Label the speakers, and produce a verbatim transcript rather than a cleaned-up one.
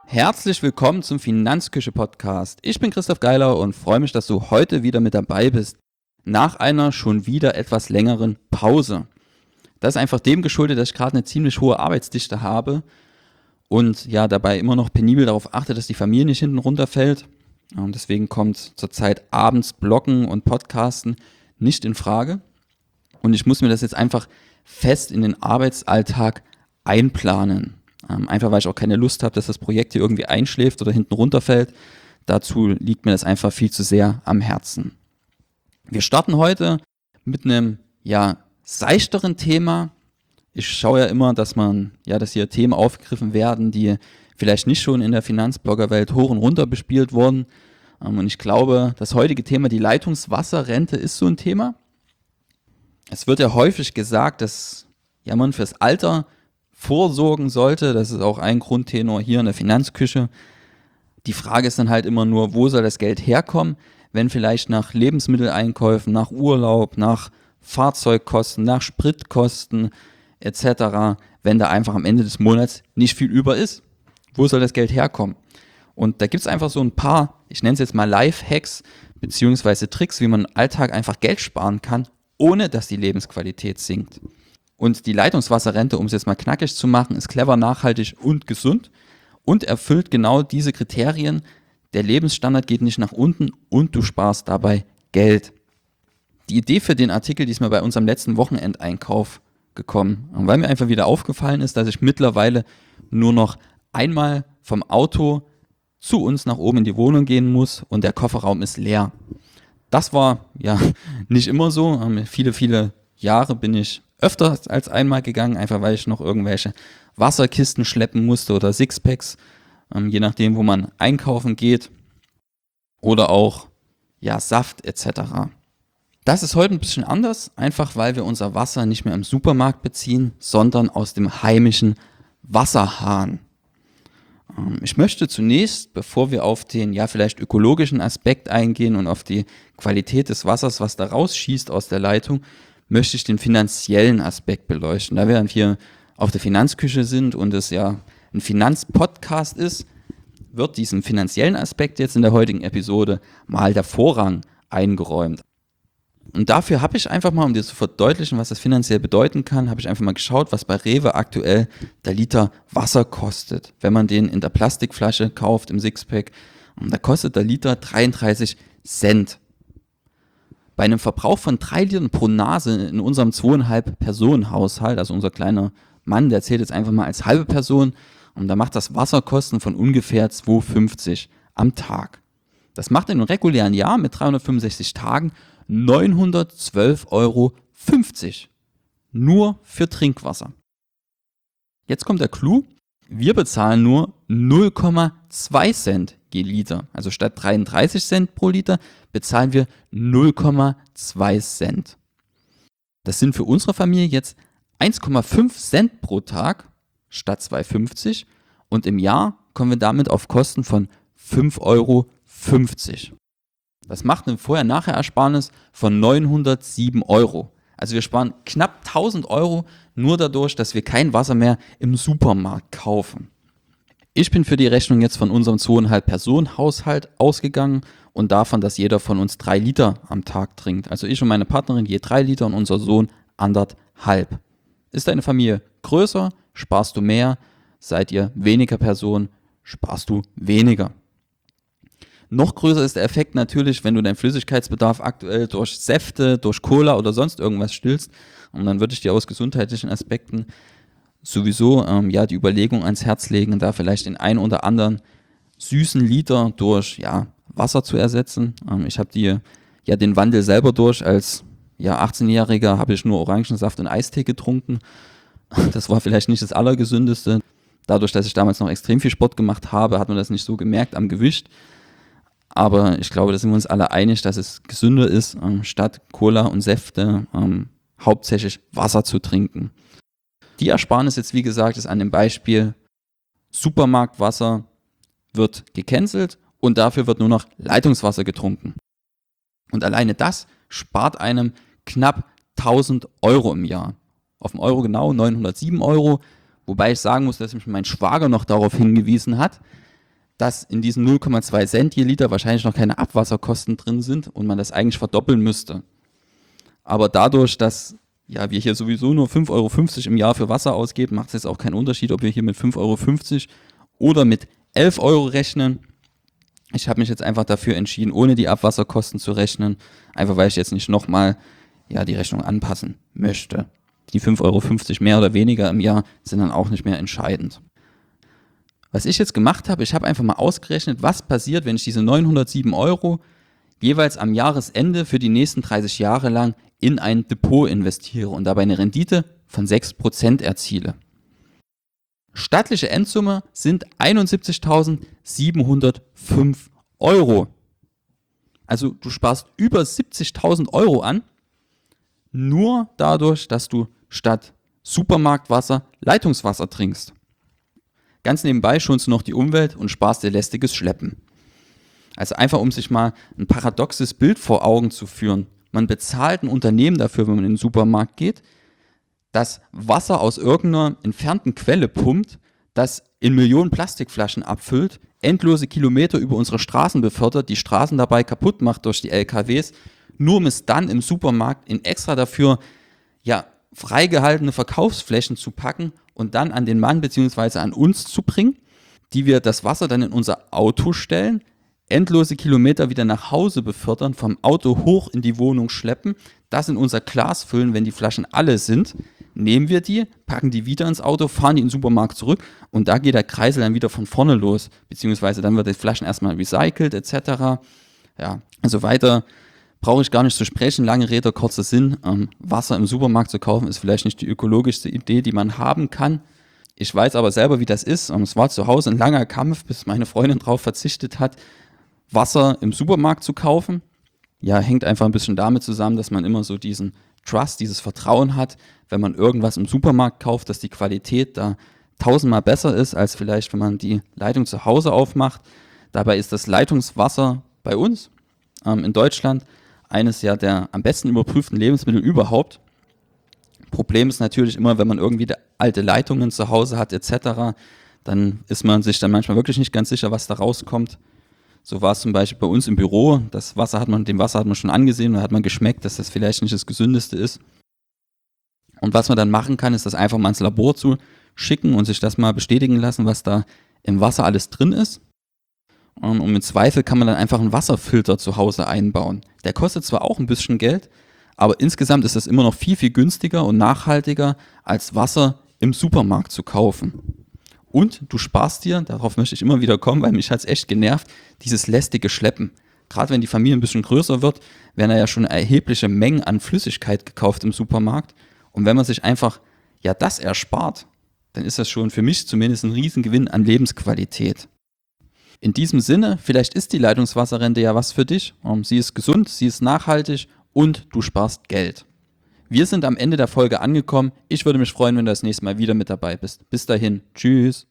Speaker 1: Herzlich willkommen zum Finanzküche-Podcast. Ich bin Christoph Geiler und freue mich, dass du heute wieder mit dabei bist. Nach einer schon wieder etwas längeren Pause. Das ist einfach dem geschuldet, dass ich gerade eine ziemlich hohe Arbeitsdichte habe und ja dabei immer noch penibel darauf achte, dass die Familie nicht hinten runterfällt. Und deswegen kommt zurzeit abends Bloggen und Podcasten nicht in Frage. Und ich muss mir das jetzt einfach fest in den Arbeitsalltag einplanen. Ähm, einfach weil ich auch keine Lust habe, dass das Projekt hier irgendwie einschläft oder hinten runterfällt. Dazu liegt mir das einfach viel zu sehr am Herzen. Wir starten heute mit einem ja seichteren Thema. Ich schaue ja immer, dass man ja, dass hier Themen aufgegriffen werden, die vielleicht nicht schon in der Finanzbloggerwelt hoch und runter bespielt wurden. Ähm, und ich glaube, das heutige Thema, die Leitungswasserrente, ist so ein Thema. Es wird ja häufig gesagt, dass ja, man fürs Alter vorsorgen sollte. Das ist auch ein Grundtenor hier in der Finanzküche. Die Frage ist dann halt immer nur, wo soll das Geld herkommen, wenn vielleicht nach Lebensmitteleinkäufen, nach Urlaub, nach Fahrzeugkosten, nach Spritkosten et cetera, wenn da einfach am Ende des Monats nicht viel über ist. Wo soll das Geld herkommen? Und da gibt es einfach so ein paar, ich nenne es jetzt mal Life-Hacks beziehungsweise Tricks, wie man im Alltag einfach Geld sparen kann, ohne dass die Lebensqualität sinkt. Und die Leitungswasserrente, um es jetzt mal knackig zu machen, ist clever, nachhaltig und gesund und erfüllt genau diese Kriterien. Der Lebensstandard geht nicht nach unten und du sparst dabei Geld. Die Idee für den Artikel, die ist mir bei unserem letzten Wochenendeinkauf gekommen, weil mir einfach wieder aufgefallen ist, dass ich mittlerweile nur noch einmal vom Auto zu uns nach oben in die Wohnung gehen muss und der Kofferraum ist leer. Das war ja nicht immer so. Viele, viele Jahre bin ich öfter als einmal gegangen, einfach weil ich noch irgendwelche Wasserkisten schleppen musste oder Sixpacks, ähm, je nachdem, wo man einkaufen geht oder auch ja, Saft et cetera. Das ist heute ein bisschen anders, einfach weil wir unser Wasser nicht mehr im Supermarkt beziehen, sondern aus dem heimischen Wasserhahn. Ähm, ich möchte zunächst, bevor wir auf den ja vielleicht ökologischen Aspekt eingehen und auf die Qualität des Wassers, was da rausschießt aus der Leitung, möchte ich den finanziellen Aspekt beleuchten. Da wir dann hier auf der Finanzküche sind und es ja ein Finanzpodcast ist, wird diesem finanziellen Aspekt jetzt in der heutigen Episode mal der Vorrang eingeräumt. Und dafür habe ich einfach mal, um dir zu verdeutlichen, was das finanziell bedeuten kann, habe ich einfach mal geschaut, was bei Rewe aktuell der Liter Wasser kostet. Wenn man den in der Plastikflasche kauft, im Sixpack, und da kostet der Liter dreiunddreißig Cent. Bei einem Verbrauch von drei Litern pro Nase in unserem zweieinhalb Personen Haushalt, also unser kleiner Mann, der zählt jetzt einfach mal als halbe Person, und da macht das Wasserkosten von ungefähr zwei Euro fünfzig am Tag. Das macht in einem regulären Jahr mit dreihundertfünfundsechzig Tagen neunhundertzwölf Euro fünfzig. Nur für Trinkwasser. Jetzt kommt der Clou. Wir bezahlen nur null Komma zwei Cent je Liter. Also statt dreiunddreißig Cent pro Liter bezahlen wir null Komma zwei Cent. Das sind für unsere Familie jetzt eins Komma fünf Cent pro Tag statt zwei Euro fünfzig und im Jahr kommen wir damit auf Kosten von fünf Euro fünfzig. Das macht eine Vorher-Nachher-Ersparnis von neunhundertsieben Euro. Also wir sparen knapp tausend Euro nur dadurch, dass wir kein Wasser mehr im Supermarkt kaufen. Ich bin für die Rechnung jetzt von unserem zweieinhalb Personen Haushalt ausgegangen und davon, dass jeder von uns drei Liter am Tag trinkt. Also ich und meine Partnerin je drei Liter und unser Sohn anderthalb. Ist deine Familie größer, sparst du mehr. Seid ihr weniger Personen, sparst du weniger. Noch größer ist der Effekt natürlich, wenn du deinen Flüssigkeitsbedarf aktuell durch Säfte, durch Cola oder sonst irgendwas stillst. Und dann würde ich dir aus gesundheitlichen Aspekten sowieso ähm, ja, die Überlegung ans Herz legen, da vielleicht den einen oder anderen süßen Liter durch ja, Wasser zu ersetzen. Ähm, ich habe die ja den Wandel selber durch. Als ja, achtzehnjähriger habe ich nur Orangensaft und Eistee getrunken. Das war vielleicht nicht das Allergesündeste. Dadurch, dass ich damals noch extrem viel Sport gemacht habe, hat man das nicht so gemerkt am Gewicht. Aber ich glaube, da sind wir uns alle einig, dass es gesünder ist, ähm, statt Cola und Säfte ähm, hauptsächlich Wasser zu trinken. Die Ersparnis jetzt, wie gesagt, ist an dem Beispiel Supermarktwasser wird gecancelt und dafür wird nur noch Leitungswasser getrunken. Und alleine das spart einem knapp tausend Euro im Jahr. Auf dem Euro genau neunhundertsieben Euro, wobei ich sagen muss, dass mich mein Schwager noch darauf hingewiesen hat, dass in diesen null Komma zwei Cent je Liter wahrscheinlich noch keine Abwasserkosten drin sind und man das eigentlich verdoppeln müsste. Aber dadurch, dass ja, wir hier sowieso nur fünf Euro fünfzig im Jahr für Wasser ausgeben, macht es jetzt auch keinen Unterschied, ob wir hier mit fünf Euro fünfzig oder mit elf Euro rechnen. Ich habe mich jetzt einfach dafür entschieden, ohne die Abwasserkosten zu rechnen, einfach weil ich jetzt nicht nochmal ja, die Rechnung anpassen möchte. Die fünf Euro fünfzig mehr oder weniger im Jahr sind dann auch nicht mehr entscheidend. Was ich jetzt gemacht habe, ich habe einfach mal ausgerechnet, was passiert, wenn ich diese neunhundertsieben Euro jeweils am Jahresende für die nächsten dreißig Jahre lang in ein Depot investiere und dabei eine Rendite von sechs Prozent erziele. Stattliche Endsumme sind einundsiebzigtausendsiebenhundertfünf Euro. Also du sparst über siebzigtausend Euro an, nur dadurch, dass du statt Supermarktwasser Leitungswasser trinkst. Ganz nebenbei schonst du noch die Umwelt und sparst dir lästiges Schleppen. Also einfach, um sich mal ein paradoxes Bild vor Augen zu führen. Man bezahlt ein Unternehmen dafür, wenn man in den Supermarkt geht, das Wasser aus irgendeiner entfernten Quelle pumpt, das in Millionen Plastikflaschen abfüllt, endlose Kilometer über unsere Straßen befördert, die Straßen dabei kaputt macht durch die L K Ws, nur um es dann im Supermarkt in extra dafür ja, freigehaltene Verkaufsflächen zu packen und dann an den Mann bzw. an uns zu bringen, die wir das Wasser dann in unser Auto stellen, endlose Kilometer wieder nach Hause befördern, vom Auto hoch in die Wohnung schleppen, das in unser Glas füllen, wenn die Flaschen alle sind, nehmen wir die, packen die wieder ins Auto, fahren die in den Supermarkt zurück und da geht der Kreisel dann wieder von vorne los, beziehungsweise dann wird die Flaschen erstmal recycelt et cetera. Ja, also weiter brauche ich gar nicht zu sprechen, lange Rede, kurzer Sinn. Ähm, Wasser im Supermarkt zu kaufen ist vielleicht nicht die ökologischste Idee, die man haben kann. Ich weiß aber selber, wie das ist. Ähm, es war zu Hause ein langer Kampf, bis meine Freundin darauf verzichtet hat, Wasser im Supermarkt zu kaufen. Ja, hängt einfach ein bisschen damit zusammen, dass man immer so diesen Trust, dieses Vertrauen hat, wenn man irgendwas im Supermarkt kauft, dass die Qualität da tausendmal besser ist, als vielleicht, wenn man die Leitung zu Hause aufmacht. Dabei ist das Leitungswasser bei uns ähm, in Deutschland eines ja der am besten überprüften Lebensmittel überhaupt. Problem ist natürlich immer, wenn man irgendwie alte Leitungen zu Hause hat et cetera, dann ist man sich dann manchmal wirklich nicht ganz sicher, was da rauskommt. So war es zum Beispiel bei uns im Büro. Das Wasser hat man, dem Wasser hat man schon angesehen und da hat man geschmeckt, dass das vielleicht nicht das Gesündeste ist. Und was man dann machen kann, ist das einfach mal ins Labor zu schicken und sich das mal bestätigen lassen, was da im Wasser alles drin ist. Und im Zweifel kann man dann einfach einen Wasserfilter zu Hause einbauen. Der kostet zwar auch ein bisschen Geld, aber insgesamt ist das immer noch viel, viel günstiger und nachhaltiger, als Wasser im Supermarkt zu kaufen. Und du sparst dir, darauf möchte ich immer wieder kommen, weil mich hat es echt genervt, dieses lästige Schleppen. Gerade wenn die Familie ein bisschen größer wird, werden da ja schon erhebliche Mengen an Flüssigkeit gekauft im Supermarkt. Und wenn man sich einfach ja das erspart, dann ist das schon für mich zumindest ein Riesengewinn an Lebensqualität. In diesem Sinne, vielleicht ist die Leitungswasserrente ja was für dich. Sie ist gesund, sie ist nachhaltig und du sparst Geld. Wir sind am Ende der Folge angekommen. Ich würde mich freuen, wenn du das nächste Mal wieder mit dabei bist. Bis dahin, tschüss.